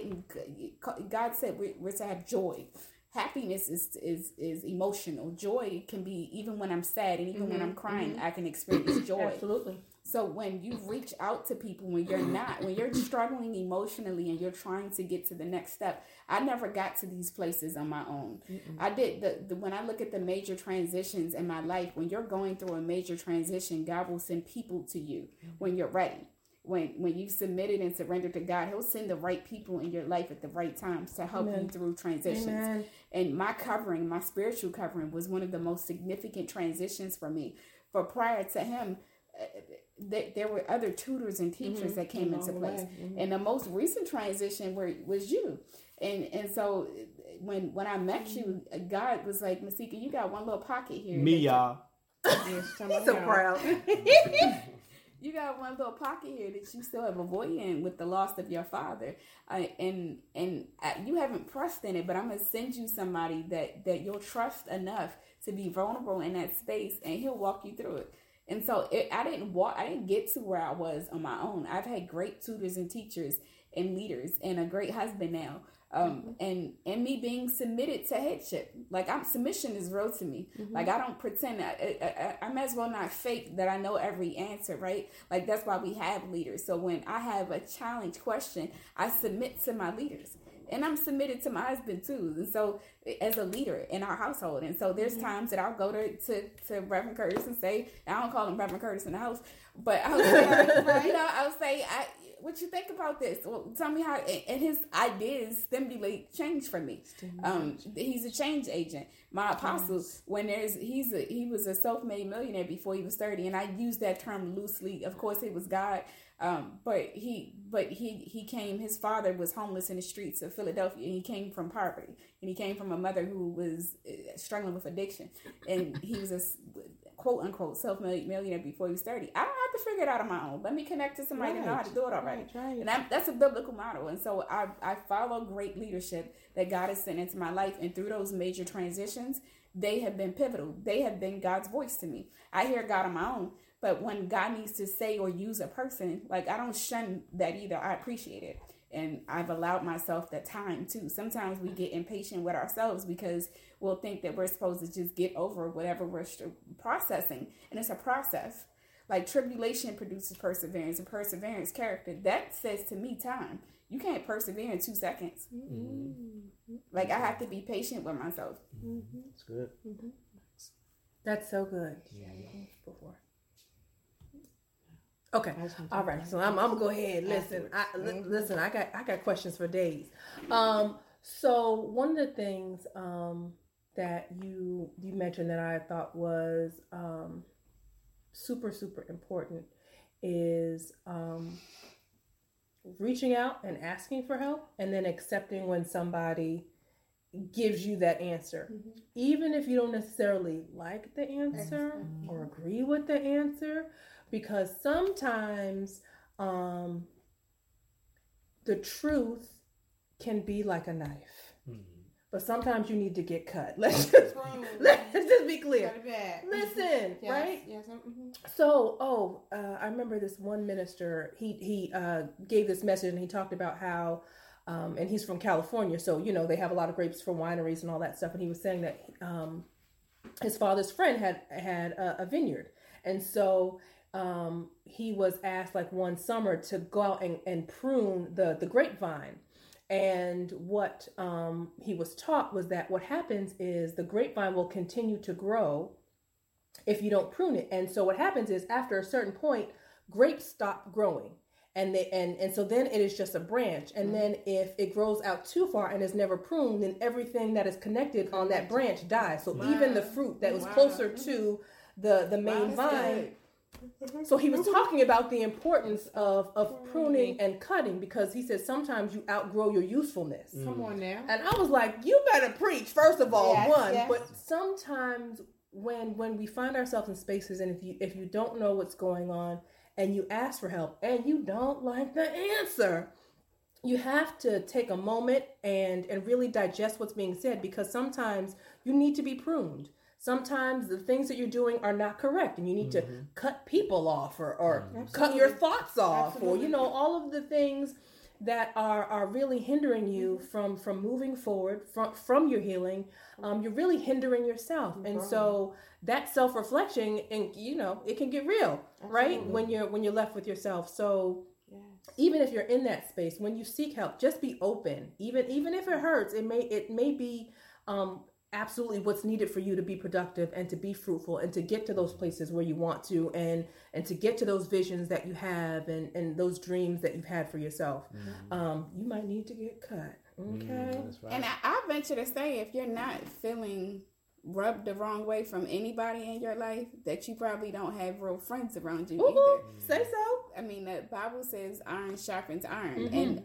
God said we're to have joy. Happiness is emotional. Joy can be even when I'm sad and even when I'm crying, I can experience joy. Absolutely. So when you reach out to people when you're struggling emotionally and you're trying to get to the next step, I never got to these places on my own. I did when I look at the major transitions in my life, when you're going through a major transition, God will send people to you when you're ready. When you've submitted and surrendered to God, he'll send the right people in your life at the right times to help you through transitions. Amen. And my covering, my spiritual covering, was one of the most significant transitions for me. For prior to him, there were other tutors and teachers that came into place. And the most recent transition was you. And so when I met you, God was like, Masika, you got one little pocket here. Me, y'all. He's so proud. You got one little pocket here that you still have a void in with the loss of your father. And you haven't pressed in it, but I'm going to send you somebody that you'll trust enough to be vulnerable in that space, and he'll walk you through it. And so I didn't get to where I was on my own. I've had great tutors and teachers and leaders and a great husband now. And me being submitted to headship. Like submission is real to me. Like I don't pretend I might as well not fake that I know every answer, right? Like that's why we have leaders. So when I have a challenge question, I submit to my leaders. And I'm submitted to my husband too. And so as a leader in our household. And so there's times that I'll go to Reverend Curtis and say, I don't call him Reverend Curtis in the house, but I'll say, I'll say, what you think about this? Well, tell me how, and his ideas stimulate change for me. He's a change agent. My apostle, he was a self-made millionaire before he was 30, and I use that term loosely. Of course, it was God, but he came. His father was homeless in the streets of Philadelphia, and he came from poverty, and he came from a mother who was struggling with addiction, and he was a quote unquote self-made millionaire before he was 30. I don't have to figure it out on my own. Let me connect to somebody that know how to do it already. Right. And that's a biblical model. And so I follow great leadership that God has sent into my life. And through those major transitions, they have been pivotal. They have been God's voice to me. I hear God on my own. But when God needs to say or use a person, like, I don't shun that either. I appreciate it. And I've allowed myself that time too. Sometimes we get impatient with ourselves because we'll think that we're supposed to just get over whatever we're processing. And it's a process. Like, tribulation produces perseverance, and perseverance character. That says to me time. You can't persevere in 2 seconds. Mm-hmm. Like, I have to be patient with myself. Mm-hmm. That's good. Mm-hmm. That's so good. Yeah. Before. Okay. All right. So I'm gonna go ahead. Listen. Listen. I got questions for days. So one of the things that you mentioned that I thought was super important is reaching out and asking for help, and then accepting when somebody gives you that answer, even if you don't necessarily like the answer or agree with the answer. Because sometimes the truth can be like a knife, but sometimes you need to get cut. Let's just be clear. Listen, yes, right? Yes. So, I remember this one minister. He gave this message, and he talked about how, and he's from California, so they have a lot of grapes for wineries and all that stuff. And he was saying that his father's friend had a vineyard, and so. He was asked like one summer to go out and prune the grapevine. And what he was taught was that what happens is the grapevine will continue to grow if you don't prune it. And so what happens is after a certain point, grapes stop growing. And so then it is just a branch. And then if it grows out too far and is never pruned, then everything that is connected on that branch dies. So even the fruit that was closer to the main vine. So he was talking about the importance of pruning and cutting, because he said sometimes you outgrow your usefulness. Come on now. And I was like, you better preach, first of all, yes. But sometimes when we find ourselves in spaces, and if you don't know what's going on and you ask for help and you don't like the answer, you have to take a moment and really digest what's being said, because sometimes you need to be pruned. Sometimes the things that you're doing are not correct, and you need to cut people off or cut your thoughts off. Absolutely. Or, all of the things that are really hindering you from moving forward, from your healing. You're really hindering yourself. And so that self-reflection, and it can get real, right? When you're left with yourself. So even if you're in that space, when you seek help, just be open. Even if it hurts, it may be absolutely what's needed for you to be productive and to be fruitful and to get to those places where you want to, and to get to those visions that you have and those dreams that you've had for yourself. You might need to get cut. Okay. That's right. And I venture to say, if you're not feeling rubbed the wrong way from anybody in your life, that you probably don't have real friends around you either. Say so. I mean, the Bible says iron sharpens iron. And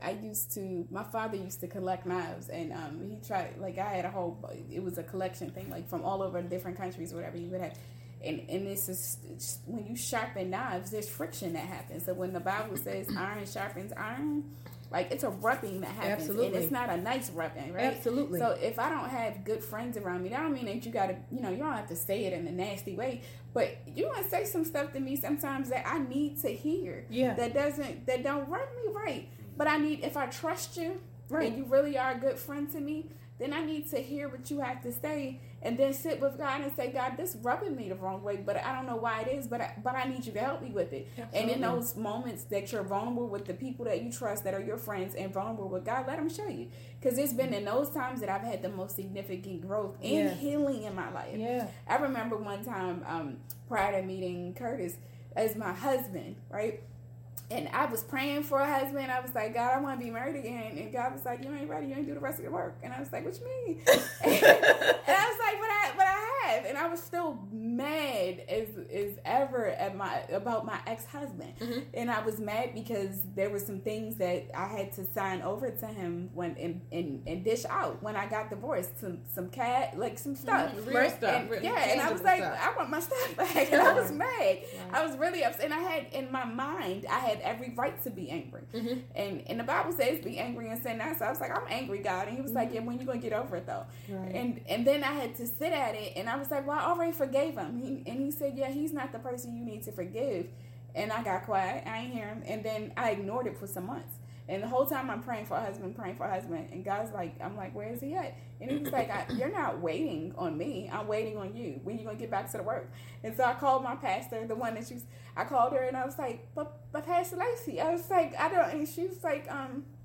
my father used to collect knives, and he tried, like, I had it was a collection thing, like from all over different countries or whatever you would have. And it's just, when you sharpen knives, there's friction that happens. So when the Bible says iron sharpens iron, like, it's a rubbing that happens. Absolutely. And it's not a nice rubbing, right? Absolutely. So if I don't have good friends around me, that don't mean that you gotta, you don't have to say it in a nasty way, but you want to say some stuff to me sometimes that I need to hear. Yeah. That don't rub me right. But if I trust you, right, and you really are a good friend to me, then I need to hear what you have to say, and then sit with God and say, God, this rubbing me the wrong way, but I don't know why it is, but I need you to help me with it. Absolutely. And in those moments that you're vulnerable with the people that you trust that are your friends, and vulnerable with God, let them show you. Because it's been in those times that I've had the most significant growth and healing in my life. Yeah. I remember one time prior to meeting Curtis as my husband, right? And I was praying for a husband. I was like, God, I want to be married again. And God was like, you ain't ready. You ain't do the rest of the work. And I was like, what you mean? And I was like, but I have. And I was still mad as ever about my ex-husband. And I was mad because there were some things that I had to sign over to him when and dish out when I got divorced, some cat, like some stuff, real stuff, and I was like, I want my stuff back, and I was mad. I was really upset, and I had in my mind, I had every right to be angry, and the Bible says be angry and sin not. So I was like, I'm angry, God, and he was like, yeah, when you gonna get over it though? And then I had to sit at it, and I was like, well, I already forgave him. He said, yeah, he's not the person you need to forgive. And I got quiet. I didn't hear him. And then I ignored it for some months. And the whole time I'm praying for a husband. And God's like, I'm like, where is he at? And he was like, you're not waiting on me. I'm waiting on you. When you going to get back to the work? And so I called my pastor, the one that I called her, and I was like, but Pastor Lacey. I was like, I don't. And she was like,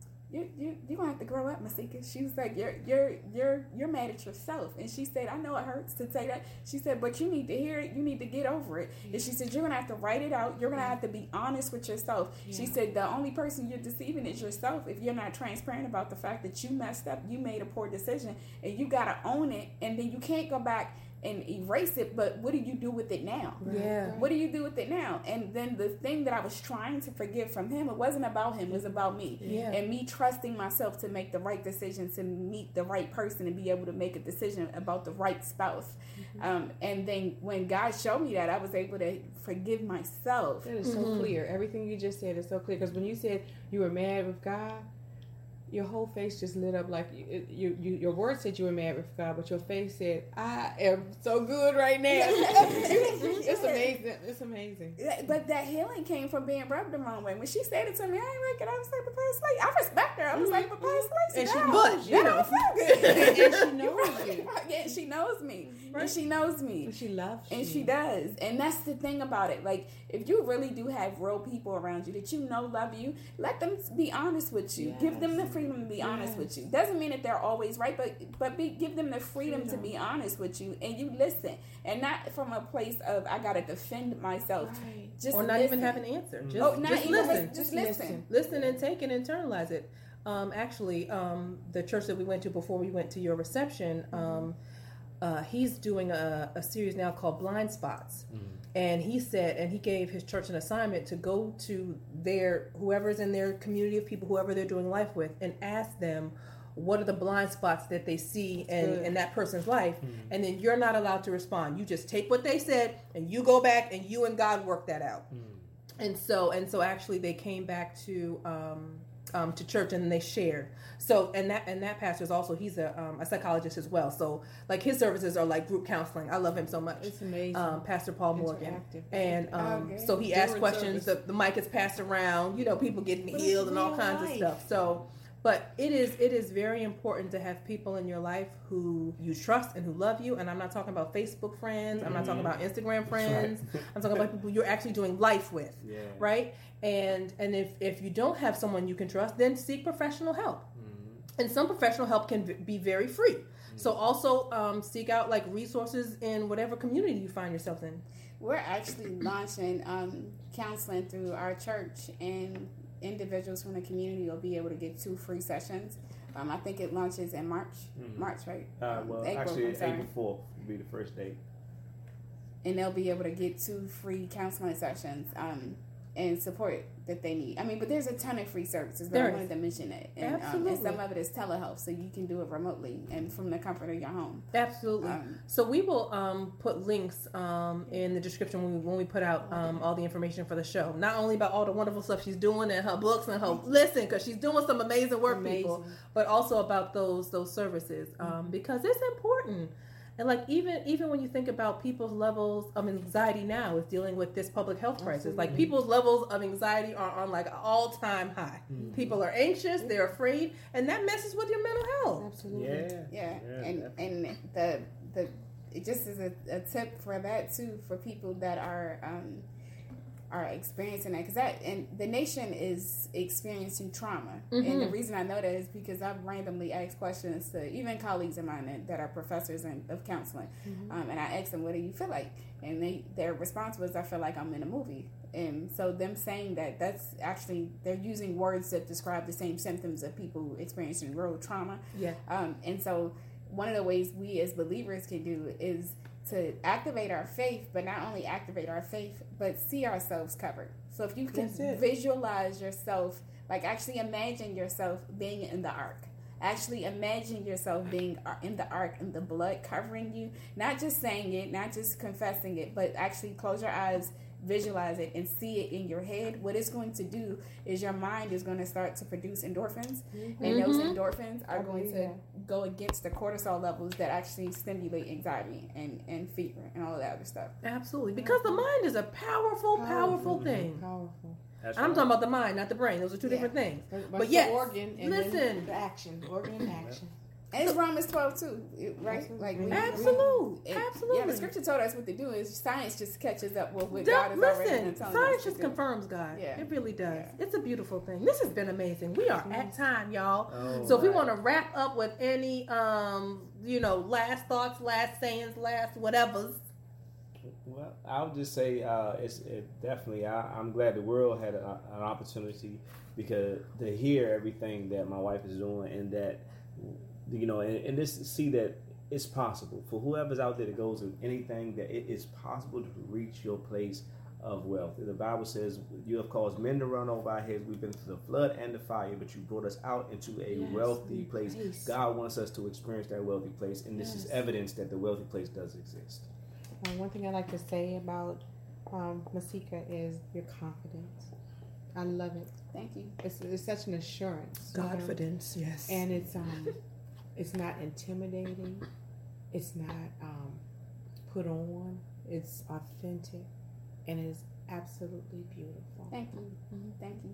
you're gonna have to grow up, Masika. She was like, you're mad at yourself. And she said, I know it hurts to say that. She said, but you need to hear it. You need to get over it. And she said, you're gonna have to write it out. You're gonna have to be honest with yourself. She said, the only person you're deceiving is yourself if you're not transparent about the fact that you messed up, you made a poor decision, and you gotta own it. And then you can't go back and erase it, but what do you do with it now? What do you do with it now? And then the thing that I was trying to forgive from him, it wasn't about him, it was about me. And me trusting myself to make the right decision, to meet the right person, and be able to make a decision about the right spouse. And then when God showed me that, I was able to forgive myself. That is so clear. Everything you just said is so clear. Because when you said you were mad with God, your whole face just lit up like your words said you were mad with God, but your face said, I am so good right now. It's amazing. It's amazing. But that healing came from being rubbed the wrong way. When she said it to me, I ain't like it. I was like, but Pastor Lacey, I respect her. I was like, but Pastor Lacey, and she knows you. And she knows you. Yeah, she knows me. And she knows me. And she loves you. And she does. And that's the thing about it. Like, if you really do have real people around you that you know love you, let them be honest with you. Give them the freedom to be honest with you. Doesn't mean that they're always right, but give them the freedom to be honest with you, and you listen, and not from a place of I gotta defend myself, or not even have an answer. Just listen. Listen and take and internalize it. Actually, the church that we went to before we went to your reception, he's doing a series now called Blind Spots. And he said, and he gave his church an assignment to go to whoever's in their community of people, whoever they're doing life with, and ask them what are the blind spots that they see in that person's life. And then you're not allowed to respond. You just take what they said and you go back and you and God work that out. And so actually they came back to church and they shared. So and that pastor is also, he's a psychologist as well. So like his services are like group counseling. I love him so much. It's amazing. Pastor Paul Morgan. And so he asks questions. The mic is passed around. People getting healed and all kinds of stuff. So. But it is very important to have people in your life who you trust and who love you. And I'm not talking about Facebook friends. I'm not talking about Instagram friends. I'm talking about people you're actually doing life with, right? And if you don't have someone you can trust, then seek professional help. And some professional help can be very free. So also seek out like resources in whatever community you find yourself in. We're actually launching counseling through our church, and individuals from the community will be able to get 2 free sessions. I think it launches in March. March, right? April 4th will be the first date. And they'll be able to get 2 free counseling sessions and support that they need. I mean, but there's a ton of free services, but I wanted to mention it. And, and some of it is telehealth, so you can do it remotely and from the comfort of your home. Absolutely. So we will put links in the description when we put out all the information for the show. Not only about all the wonderful stuff she's doing and her books and her because she's doing some amazing work, people, but also about those services because it's important. And like even when you think about people's levels of anxiety now is dealing with this public health crisis. Like people's levels of anxiety are on like an all-time high. People are anxious, they're afraid, and that messes with your mental health. Absolutely. Yeah. And the it just is a tip for that too, for people that are experiencing that, and the nation is experiencing trauma, and the reason I know that is because I've randomly asked questions to even colleagues of mine that are professors of counseling, and I asked them, "What do you feel like?" And their response was, "I feel like I'm in a movie." And so them saying that's actually they're using words that describe the same symptoms of people experiencing real trauma. And so one of the ways we as believers can do is to activate our faith, but not only activate our faith, but see ourselves covered. So if you can visualize yourself, like actually imagine yourself being in the ark. Actually imagine yourself being in the ark and the blood covering you. Not just saying it, not just confessing it, but actually close your eyes, visualize it, and see it in your head. What it's going to do is your mind is going to start to produce endorphins, and those endorphins are going to go against the cortisol levels that actually stimulate anxiety and fear and all of that other stuff. Absolutely, because the mind is a powerful thing. Powerful. I'm talking about the mind, not the brain. Those are two different things. But yes, organ and listen, the action, organ and action. And it's Romans 12 too, right? Like absolutely. Yeah, the scripture told us what to do. Is science just catches up with what God is already telling us. Science just confirms God. Yeah. It really does. Yeah. It's a beautiful thing. This has been amazing. We are at time, y'all. Oh, so if we want to wrap up with any, last thoughts, last sayings, last whatevers. Well, I'll just say definitely. I'm glad the world had an opportunity because to hear everything that my wife is doing, and that and this see that it's possible for whoever's out there that goes with anything, that it is possible to reach your place of wealth. The Bible says, "You have caused men to run over our heads. We've been through the flood and the fire, but you brought us out into a wealthy place." God wants us to experience that wealthy place, and this is evidence that the wealthy place does exist. One thing I like to say about Masika is your confidence. I love it. Thank you. It's such an assurance. Confidence, yes. And it's not intimidating. It's not put on. It's authentic, and it's absolutely beautiful. Thank you. Thank you.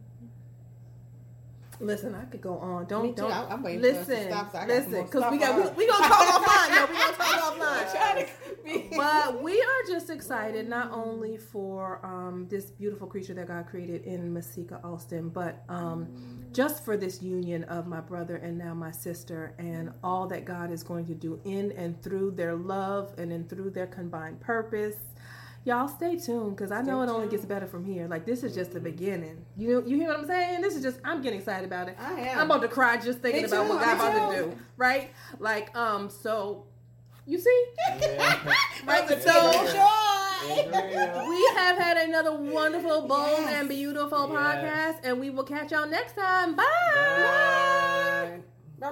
Listen, I could go on. I'm waiting listen, for us to stop. Listen, because we gonna talk offline. Yo, we gonna talk offline. But we are just excited not only for this beautiful creature that God created in Masika Alston, but just for this union of my brother and now my sister, and all that God is going to do in and through their love and through their combined purpose. Y'all stay tuned, because I know it only gets better from here. Like, this is just the beginning. You hear what I'm saying? This is just, I'm getting excited about it. I am. I'm about to cry just thinking about what God's about to do. Right? Like, so, you see? Yeah. Right? So, we have had another wonderful, bold, and beautiful podcast, and we will catch y'all next time. Bye!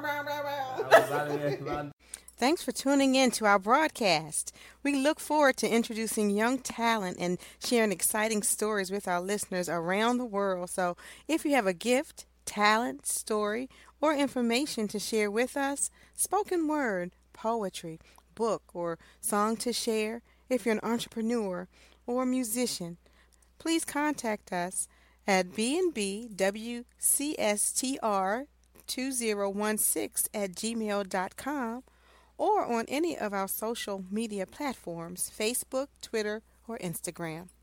Bye. Thanks for tuning in to our broadcast. We look forward to introducing young talent and sharing exciting stories with our listeners around the world. So if you have a gift, talent, story, or information to share with us, spoken word, poetry, book, or song to share, if you're an entrepreneur or a musician, please contact us at bnbwcstr2016@gmail.com or on any of our social media platforms, Facebook, Twitter, or Instagram.